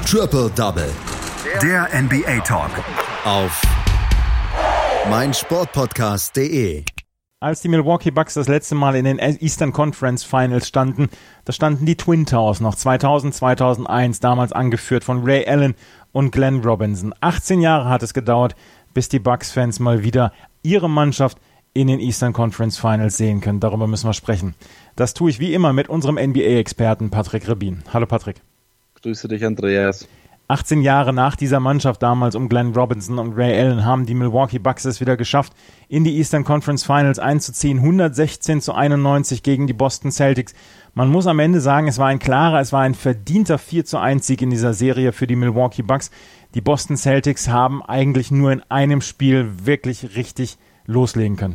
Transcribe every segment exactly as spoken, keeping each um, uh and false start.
Triple Double. Der N B A Talk. Auf meinsportpodcast punkt de. Als die Milwaukee Bucks das letzte Mal in den Eastern Conference Finals standen, da standen die Twin Towers noch zweitausend, zweitausendeins, damals angeführt von Ray Allen und Glenn Robinson. achtzehn Jahre hat es gedauert, bis die Bucks-Fans mal wieder ihre Mannschaft in den Eastern Conference Finals sehen können. Darüber müssen wir sprechen. Das tue ich wie immer mit unserem N B A-Experten Patrick Rebin. Hallo Patrick. Grüße dich, Andreas. achtzehn Jahre nach dieser Mannschaft damals um Glenn Robinson und Ray Allen haben die Milwaukee Bucks es wieder geschafft, in die Eastern Conference Finals einzuziehen. hundertsechzehn zu einundneunzig gegen die Boston Celtics. Man muss am Ende sagen, es war ein klarer, es war ein verdienter vier zu eins Sieg in dieser Serie für die Milwaukee Bucks. Die Boston Celtics haben eigentlich nur in einem Spiel wirklich richtig loslegen können.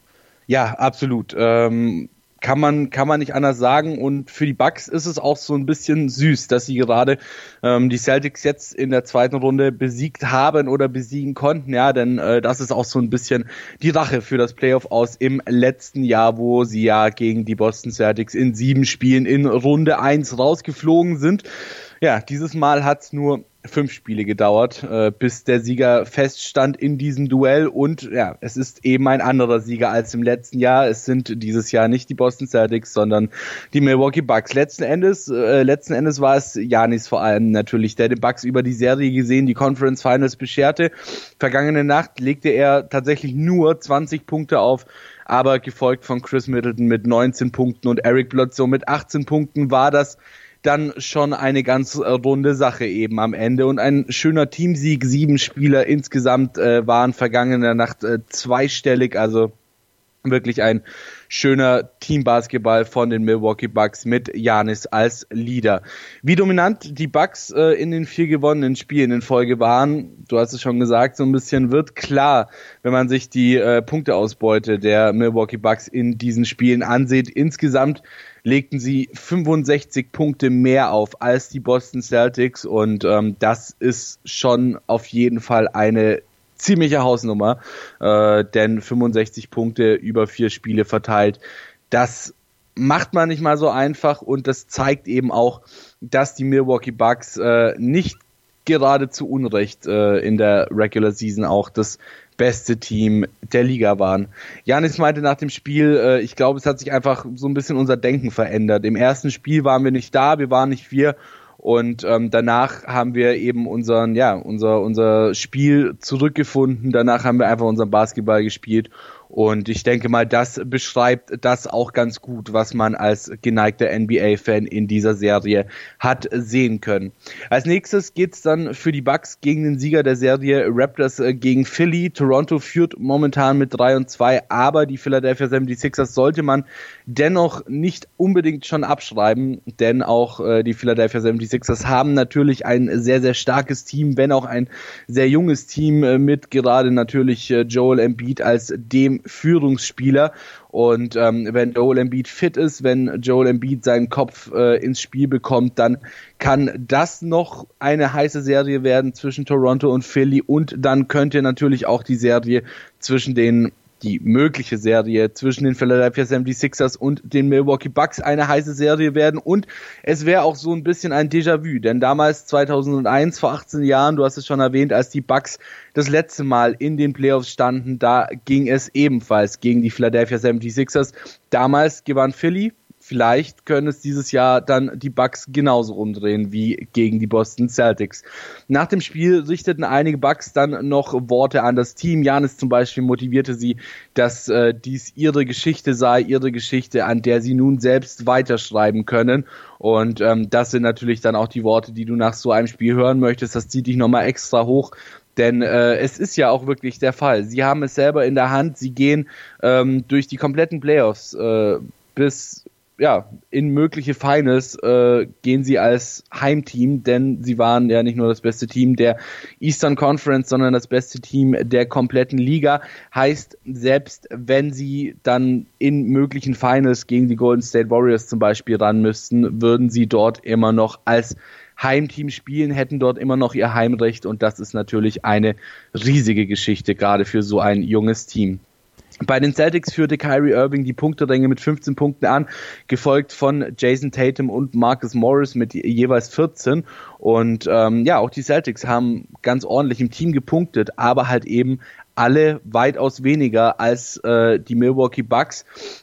Ja, absolut. Ähm Kann man, kann man nicht anders sagen. Und für die Bucks ist es auch so ein bisschen süß, dass sie gerade ähm, die Celtics jetzt in der zweiten Runde besiegt haben oder besiegen konnten. Ja, denn äh, das ist auch so ein bisschen die Rache für das Playoff aus im letzten Jahr, wo sie ja gegen die Boston Celtics in sieben Spielen in Runde eins rausgeflogen sind. Ja, dieses Mal hat's nur fünf Spiele gedauert, äh, bis der Sieger feststand in diesem Duell, und ja, es ist eben ein anderer Sieger als im letzten Jahr. Es sind dieses Jahr nicht die Boston Celtics, sondern die Milwaukee Bucks. Letzten Endes, äh, letzten Endes war es Giannis vor allem natürlich, der den Bucks über die Serie gesehen die Conference Finals bescherte. Vergangene Nacht legte er tatsächlich nur zwanzig Punkte auf, aber gefolgt von Chris Middleton mit neunzehn Punkten und Eric Bledsoe mit achtzehn Punkten war das dann schon eine ganz runde Sache eben am Ende und ein schöner Teamsieg. Sieben Spieler insgesamt äh, waren vergangene Nacht äh, zweistellig, also wirklich ein schöner Teambasketball von den Milwaukee Bucks mit Giannis als Leader. Wie dominant die Bucks äh, in den vier gewonnenen Spielen in Folge waren, du hast es schon gesagt, so ein bisschen wird klar, wenn man sich die äh, Punkteausbeute der Milwaukee Bucks in diesen Spielen ansieht. Insgesamt legten sie fünfundsechzig Punkte mehr auf als die Boston Celtics, und ähm, das ist schon auf jeden Fall eine ziemliche Hausnummer, äh, denn fünfundsechzig Punkte über vier Spiele verteilt, das macht man nicht mal so einfach, und das zeigt eben auch, dass die Milwaukee Bucks äh, nicht gerade zu Unrecht äh, in der Regular Season auch das beste Team der Liga waren. Giannis meinte nach dem Spiel, äh, ich glaube, es hat sich einfach so ein bisschen unser Denken verändert. Im ersten Spiel waren wir nicht da, wir waren nicht wir, und ähm, danach haben wir eben unseren, ja, unser unser Spiel zurückgefunden. Danach haben wir einfach unseren Basketball gespielt. Und ich denke mal, das beschreibt das auch ganz gut, was man als geneigter N B A-Fan in dieser Serie hat sehen können. Als nächstes geht's dann für die Bucks gegen den Sieger der Serie, Raptors gegen Philly. Toronto führt momentan mit drei und zwei, aber die Philadelphia seventy-sixers sollte man dennoch nicht unbedingt schon abschreiben, denn auch äh, die Philadelphia seventy-sixers haben natürlich ein sehr, sehr starkes Team, wenn auch ein sehr junges Team äh, mit gerade natürlich äh, Joel Embiid als dem Führungsspieler, und ähm, wenn Joel Embiid fit ist, wenn Joel Embiid seinen Kopf äh, ins Spiel bekommt, dann kann das noch eine heiße Serie werden zwischen Toronto und Philly, und dann könnte natürlich auch die Serie zwischen den die mögliche Serie zwischen den Philadelphia seventy-sixers und den Milwaukee Bucks eine heiße Serie werden, und es wäre auch so ein bisschen ein Déjà-vu, denn damals zweitausendeins, vor achtzehn Jahren, du hast es schon erwähnt, als die Bucks das letzte Mal in den Playoffs standen, da ging es ebenfalls gegen die Philadelphia seventy-sixers. Damals gewann Philly. Vielleicht können es dieses Jahr dann die Bucks genauso umdrehen wie gegen die Boston Celtics. Nach dem Spiel richteten einige Bucks dann noch Worte an das Team. Giannis zum Beispiel motivierte sie, dass äh, dies ihre Geschichte sei, ihre Geschichte, an der sie nun selbst weiterschreiben können. Und ähm, das sind natürlich dann auch die Worte, die du nach so einem Spiel hören möchtest. Das zieht dich nochmal extra hoch. Denn äh, es ist ja auch wirklich der Fall. Sie haben es selber in der Hand. Sie gehen ähm, durch die kompletten Playoffs äh, bis ja, in mögliche Finals äh, gehen sie als Heimteam, denn sie waren ja nicht nur das beste Team der Eastern Conference, sondern das beste Team der kompletten Liga. Heißt, selbst wenn sie dann in möglichen Finals gegen die Golden State Warriors zum Beispiel ran müssten, würden sie dort immer noch als Heimteam spielen, hätten dort immer noch ihr Heimrecht, und das ist natürlich eine riesige Geschichte, gerade für so ein junges Team. Bei den Celtics führte Kyrie Irving die Punkteränge mit fünfzehn Punkten an, gefolgt von Jason Tatum und Marcus Morris mit jeweils vierzehn. Und ähm, ja, auch die Celtics haben ganz ordentlich im Team gepunktet, aber halt eben alle weitaus weniger als äh, die Milwaukee Bucks.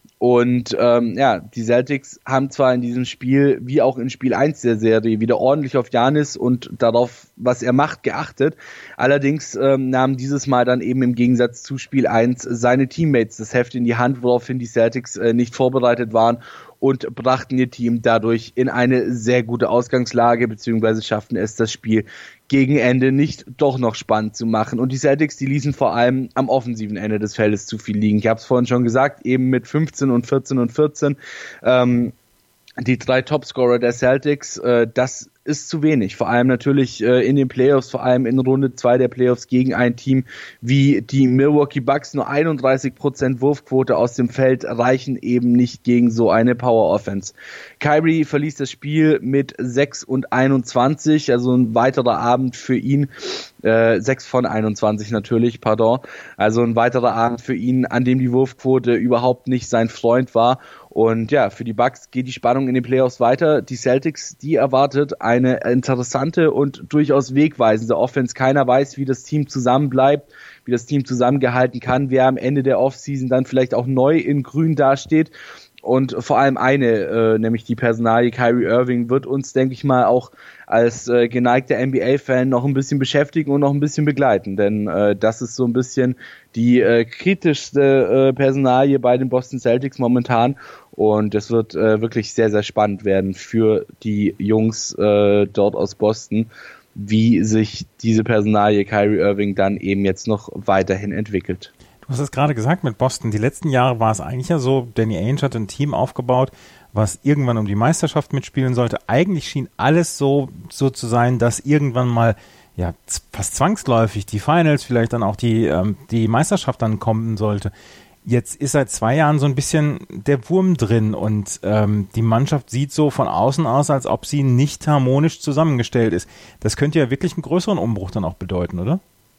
Und ähm, ja, die Celtics haben zwar in diesem Spiel, wie auch in Spiel eins der Serie, wieder ordentlich auf Giannis und darauf, was er macht, geachtet. Allerdings ähm, nahmen dieses Mal dann eben im Gegensatz zu Spiel eins seine Teammates das Heft in die Hand, woraufhin die Celtics äh, nicht vorbereitet waren und brachten ihr Team dadurch in eine sehr gute Ausgangslage, beziehungsweise schafften es, das Spiel gegen Ende nicht doch noch spannend zu machen. Und die Celtics, die ließen vor allem am offensiven Ende des Feldes zu viel liegen. Ich habe es vorhin schon gesagt, eben mit fünfzehn und vierzehn und vierzehn. Ähm, die drei Topscorer der Celtics, äh, das ist zu wenig. Vor allem natürlich äh, in den Playoffs, vor allem in Runde zwei der Playoffs gegen ein Team wie die Milwaukee Bucks. Nur einunddreißig Prozent Wurfquote aus dem Feld reichen eben nicht gegen so eine Power-Offense. Kyrie verließ das Spiel mit sechs und einundzwanzig, also ein weiterer Abend für ihn. Äh, sechs von einundzwanzig natürlich, pardon. Also ein weiterer Abend für ihn, an dem die Wurfquote überhaupt nicht sein Freund war. Und ja, für die Bucks geht die Spannung in den Playoffs weiter. Die Celtics, die erwartet eine interessante und durchaus wegweisende Offense. Keiner weiß, wie das Team zusammenbleibt, wie das Team zusammengehalten kann, wer am Ende der Offseason dann vielleicht auch neu in Grün dasteht. Und vor allem eine, äh, nämlich die Personalie Kyrie Irving, wird uns, denke ich mal, auch als äh, geneigter N B A-Fan noch ein bisschen beschäftigen und noch ein bisschen begleiten. Denn äh, das ist so ein bisschen die äh, kritischste äh, Personalie bei den Boston Celtics momentan. Und es wird äh, wirklich sehr, sehr spannend werden für die Jungs äh, dort aus Boston, wie sich diese Personalie Kyrie Irving dann eben jetzt noch weiterhin entwickelt. Du hast es gerade gesagt mit Boston. Die letzten Jahre war es eigentlich ja so, Danny Ainge hat ein Team aufgebaut, was irgendwann um die Meisterschaft mitspielen sollte. Eigentlich schien alles so, so zu sein, dass irgendwann mal ja fast zwangsläufig die Finals, vielleicht dann auch die, ähm, die Meisterschaft dann kommen sollte. Jetzt ist seit zwei Jahren so ein bisschen der Wurm drin und ähm, die Mannschaft sieht so von außen aus, als ob sie nicht harmonisch zusammengestellt ist. Das könnte ja wirklich einen größeren Umbruch dann auch bedeuten, oder?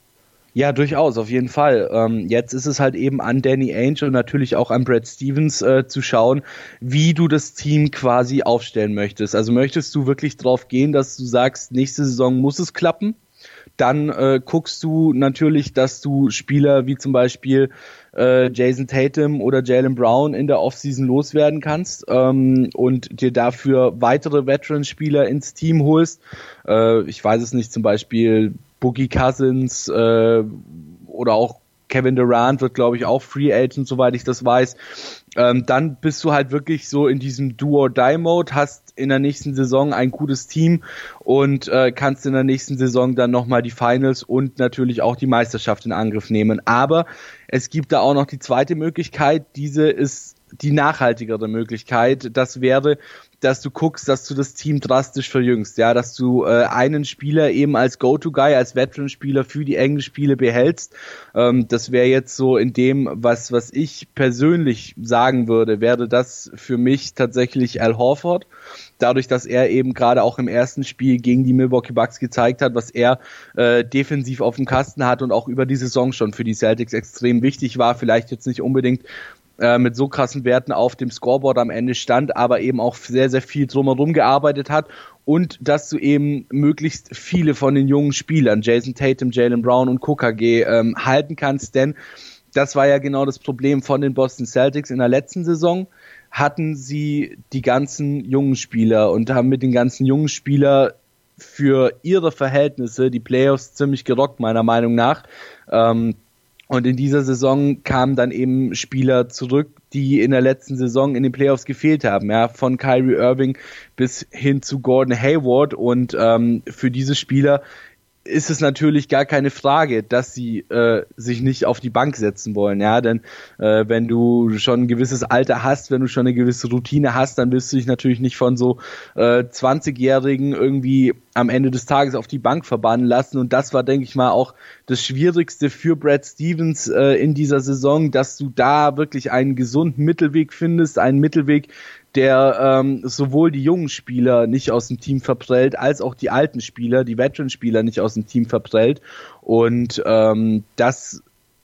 Ja, durchaus, auf jeden Fall. Ähm, jetzt ist es halt eben an Danny Ainge und natürlich auch an Brad Stevens äh, zu schauen, wie du das Team quasi aufstellen möchtest. Also möchtest du wirklich drauf gehen, dass du sagst, nächste Saison muss es klappen? Dann äh, guckst du natürlich, dass du Spieler wie zum Beispiel äh, Jason Tatum oder Jaylen Brown in der Offseason loswerden kannst ähm, und dir dafür weitere Veteran-Spieler ins Team holst. Äh, ich weiß es nicht, zum Beispiel Boogie Cousins äh, oder auch Kevin Durant wird, glaube ich, auch Free Agent, soweit ich das weiß. Ähm, dann bist du halt wirklich so in diesem Do-or-Die-Mode, hast in der nächsten Saison ein gutes Team und äh, kannst in der nächsten Saison dann nochmal die Finals und natürlich auch die Meisterschaft in Angriff nehmen. Aber es gibt da auch noch die zweite Möglichkeit, diese ist die nachhaltigere Möglichkeit. Das wäre, dass du guckst, dass du das Team drastisch verjüngst, ja, dass du äh, einen Spieler eben als Go-To-Guy, als Veteran-Spieler für die engen Spiele behältst. Ähm, das wäre jetzt so in dem, was was ich persönlich sagen würde, wäre das für mich tatsächlich Al Horford. Dadurch, dass er eben gerade auch im ersten Spiel gegen die Milwaukee Bucks gezeigt hat, was er äh, defensiv auf dem Kasten hat und auch über die Saison schon für die Celtics extrem wichtig war, vielleicht jetzt nicht unbedingt mit so krassen Werten auf dem Scoreboard am Ende stand, aber eben auch sehr, sehr viel drumherum gearbeitet hat und dass du eben möglichst viele von den jungen Spielern, Jason Tatum, Jaylen Brown und K K G, ähm, halten kannst, denn das war ja genau das Problem von den Boston Celtics in der letzten Saison. Hatten sie die ganzen jungen Spieler und haben mit den ganzen jungen Spielern für ihre Verhältnisse die Playoffs ziemlich gerockt, meiner Meinung nach. Ähm, Und in dieser Saison kamen dann eben Spieler zurück, die in der letzten Saison in den Playoffs gefehlt haben, ja, von Kyrie Irving bis hin zu Gordon Hayward. Und ähm, für diese Spieler ist es natürlich gar keine Frage, dass sie äh, sich nicht auf die Bank setzen wollen, ja, denn äh, wenn du schon ein gewisses Alter hast, wenn du schon eine gewisse Routine hast, dann willst du dich natürlich nicht von so äh, zwanzigjährigen irgendwie am Ende des Tages auf die Bank verbannen lassen und das war, denke ich mal, auch das Schwierigste für Brad Stevens äh, in dieser Saison, dass du da wirklich einen gesunden Mittelweg findest, einen Mittelweg, der ähm, sowohl die jungen Spieler nicht aus dem Team verprellt, als auch die alten Spieler, die Veteran-Spieler nicht aus dem Team verprellt. Und ähm, das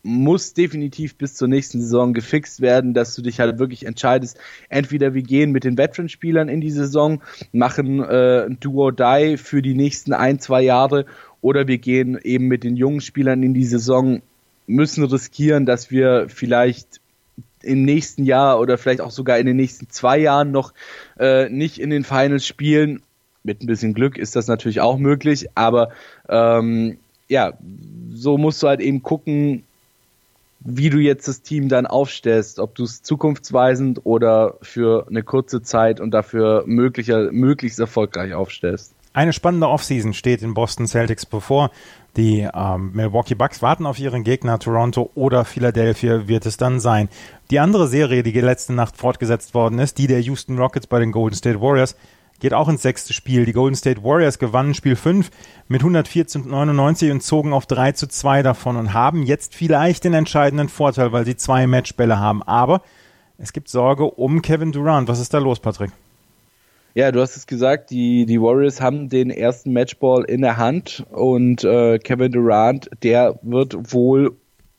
muss definitiv bis zur nächsten Saison gefixt werden, dass du dich halt wirklich entscheidest, entweder wir gehen mit den Veteran-Spielern in die Saison, machen äh, ein Do-or-Die für die nächsten ein, zwei Jahre, oder wir gehen eben mit den jungen Spielern in die Saison, müssen riskieren, dass wir vielleicht im nächsten Jahr oder vielleicht auch sogar in den nächsten zwei Jahren noch äh, nicht in den Finals spielen. Mit ein bisschen Glück ist das natürlich auch möglich, aber ähm, ja, so musst du halt eben gucken, wie du jetzt das Team dann aufstellst, ob du es zukunftsweisend oder für eine kurze Zeit und dafür möglicher, möglichst erfolgreich aufstellst. Eine spannende Offseason steht in Boston Celtics bevor. Die ähm, Milwaukee Bucks warten auf ihren Gegner, Toronto oder Philadelphia wird es dann sein. Die andere Serie, die letzte Nacht fortgesetzt worden ist, die der Houston Rockets bei den Golden State Warriors, geht auch ins sechste Spiel. Die Golden State Warriors gewannen Spiel fünf mit hundertvier zu neunundneunzig und zogen auf drei zu zwei davon und haben jetzt vielleicht den entscheidenden Vorteil, weil sie zwei Matchbälle haben. Aber es gibt Sorge um Kevin Durant. Was ist da los, Patrick? Ja, du hast es gesagt, die, die Warriors haben den ersten Matchball in der Hand und äh, Kevin Durant, der wird wohl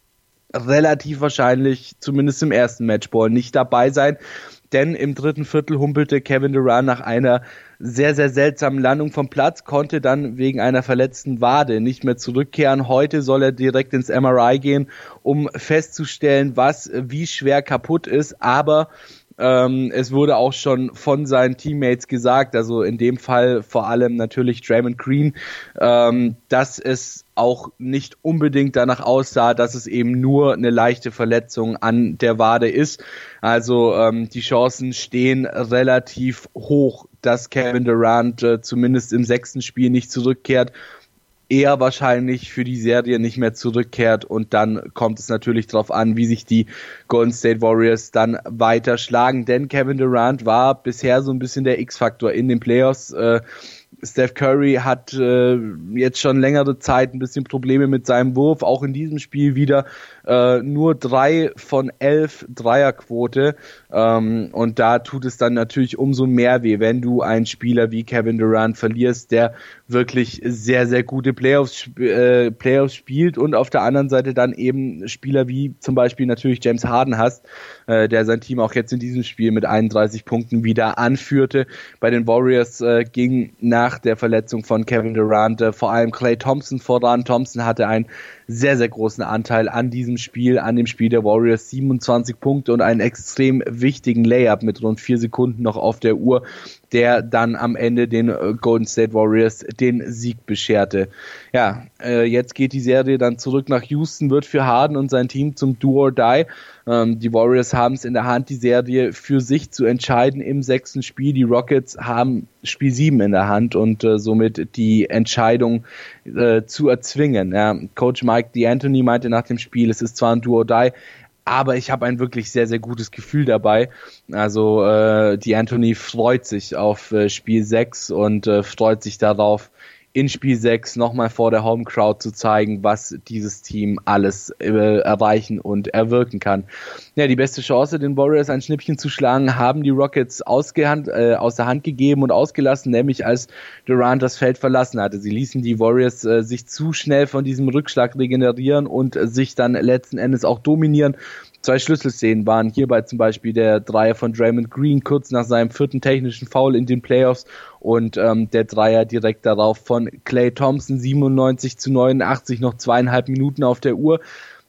relativ wahrscheinlich zumindest im ersten Matchball nicht dabei sein. Denn im dritten Viertel humpelte Kevin Durant nach einer sehr, sehr seltsamen Landung vom Platz, konnte dann wegen einer verletzten Wade nicht mehr zurückkehren. Heute soll er direkt ins M R I gehen, um festzustellen, was wie schwer kaputt ist. Aber ähm, es wurde auch schon von seinen Teammates gesagt, also in dem Fall vor allem natürlich Draymond Green, ähm, dass es auch nicht unbedingt danach aussah, dass es eben nur eine leichte Verletzung an der Wade ist. Also ähm, die Chancen stehen relativ hoch, dass Kevin Durant äh, zumindest im sechsten Spiel nicht zurückkehrt. Eher wahrscheinlich für die Serie nicht mehr zurückkehrt und dann kommt es natürlich darauf an, wie sich die Golden State Warriors dann weiter schlagen, denn Kevin Durant war bisher so ein bisschen der X-Faktor in den Playoffs. Äh, Steph Curry hat äh, jetzt schon längere Zeit ein bisschen Probleme mit seinem Wurf, auch in diesem Spiel wieder äh, nur drei von elf Dreierquote ähm, und da tut es dann natürlich umso mehr weh, wenn du einen Spieler wie Kevin Durant verlierst, der wirklich sehr, sehr gute Playoffs, äh, Playoffs spielt und auf der anderen Seite dann eben Spieler wie zum Beispiel natürlich James Harden hast, äh, der sein Team auch jetzt in diesem Spiel mit einunddreißig Punkten wieder anführte. Bei den Warriors äh, ging nach der Verletzung von Kevin Durant äh, vor allem Klay Thompson voran. Thompson hatte einen sehr, sehr großen Anteil an diesem Spiel, an dem Spiel der Warriors, siebenundzwanzig Punkte und einen extrem wichtigen Layup mit rund vier Sekunden noch auf der Uhr, der dann am Ende den Golden State Warriors den Sieg bescherte. Ja, äh, jetzt geht die Serie dann zurück nach Houston, wird für Harden und sein Team zum Do-or-Die. Ähm, die Warriors haben es in der Hand, die Serie für sich zu entscheiden im sechsten Spiel. Die Rockets haben Spiel sieben in der Hand und äh, somit die Entscheidung äh, zu erzwingen. Ja, Coach Mike D'Antoni meinte nach dem Spiel, es ist zwar ein Do-or-Die, aber ich habe ein wirklich sehr, sehr gutes Gefühl dabei. Also äh, D'Antoni freut sich auf äh, Spiel sechs und äh, freut sich darauf, in Spiel sechs nochmal vor der Home Crowd zu zeigen, was dieses Team alles äh, erreichen und erwirken kann. Ja, die beste Chance, den Warriors ein Schnippchen zu schlagen, haben die Rockets ausgehand, äh, aus der Hand gegeben und ausgelassen, nämlich als Durant das Feld verlassen hatte. Sie ließen die Warriors äh, sich zu schnell von diesem Rückschlag regenerieren und äh, sich dann letzten Endes auch dominieren. Zwei Schlüsselszenen waren hierbei zum Beispiel der Dreier von Draymond Green kurz nach seinem vierten technischen Foul in den Playoffs und ähm, der Dreier direkt darauf von Klay Thompson, siebenundneunzig zu neunundachtzig, noch zweieinhalb Minuten auf der Uhr.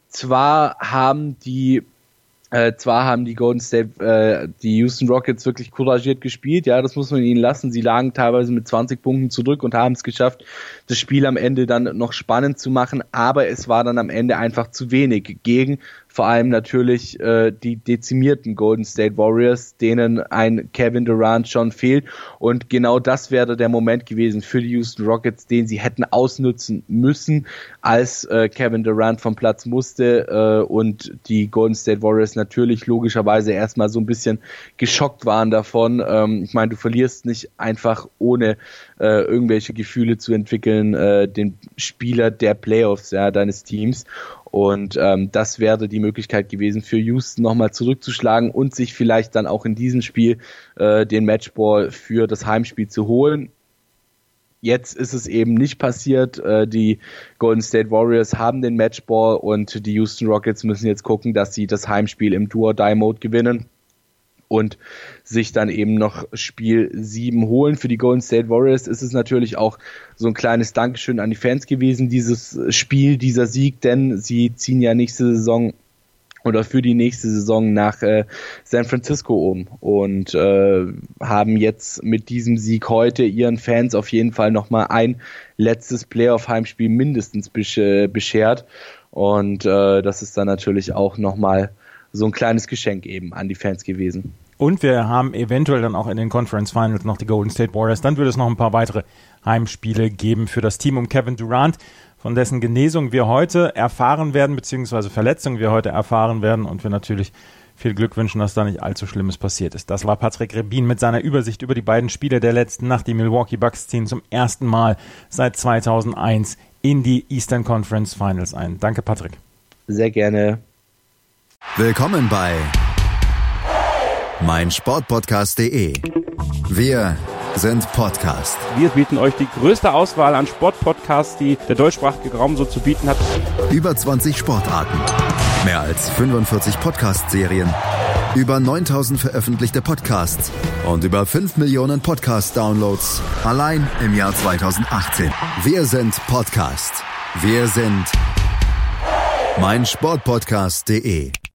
Zwar haben die Äh, zwar haben die Golden State, äh, die Houston Rockets wirklich couragiert gespielt, ja, das muss man ihnen lassen. Sie lagen teilweise mit zwanzig Punkten zurück und haben es geschafft, das Spiel am Ende dann noch spannend zu machen, aber es war dann am Ende einfach zu wenig gegen vor allem natürlich äh, die dezimierten Golden State Warriors, denen ein Kevin Durant schon fehlt. Und genau das wäre der Moment gewesen für die Houston Rockets, den sie hätten ausnutzen müssen, als äh, Kevin Durant vom Platz musste äh, und die Golden State Warriors natürlich logischerweise erstmal so ein bisschen geschockt waren davon. Ähm, ich meine, du verlierst nicht einfach ohne äh, irgendwelche Gefühle zu entwickeln, äh, den Spieler der Playoffs, ja, deines Teams. Und ähm, das wäre die Möglichkeit gewesen für Houston nochmal zurückzuschlagen und sich vielleicht dann auch in diesem Spiel äh, den Matchball für das Heimspiel zu holen. Jetzt ist es eben nicht passiert. Die Golden State Warriors haben den Matchball und die Houston Rockets müssen jetzt gucken, dass sie das Heimspiel im Do-or-Die-Mode gewinnen und sich dann eben noch Spiel sieben holen. Für die Golden State Warriors ist es natürlich auch so ein kleines Dankeschön an die Fans gewesen, dieses Spiel, dieser Sieg, denn sie ziehen ja nächste Saison oder für die nächste Saison nach äh, San Francisco um und äh, haben jetzt mit diesem Sieg heute ihren Fans auf jeden Fall nochmal ein letztes Playoff-Heimspiel mindestens besch- beschert und äh, das ist dann natürlich auch nochmal so ein kleines Geschenk eben an die Fans gewesen. Und wir haben eventuell dann auch in den Conference Finals noch die Golden State Warriors. Dann würde es noch ein paar weitere Heimspiele geben für das Team um Kevin Durant, von dessen Genesung wir heute erfahren werden, beziehungsweise Verletzung wir heute erfahren werden und wir natürlich viel Glück wünschen, dass da nicht allzu Schlimmes passiert ist. Das war Patrick Rebin mit seiner Übersicht über die beiden Spiele der letzten Nacht. Die Milwaukee Bucks ziehen zum ersten Mal seit zweitausendeins in die Eastern Conference Finals ein. Danke, Patrick. Sehr gerne. Willkommen bei meinsportpodcast punkt de. Wir sind Podcast. Wir bieten euch die größte Auswahl an Sportpodcasts, die der deutschsprachige Raum so zu bieten hat. Über zwanzig Sportarten, mehr als fünfundvierzig Podcast-Serien, über neuntausend veröffentlichte Podcasts und über fünf Millionen Podcast-Downloads allein im Jahr zweitausendachtzehn. Wir sind Podcast. Wir sind meinsportpodcast punkt de.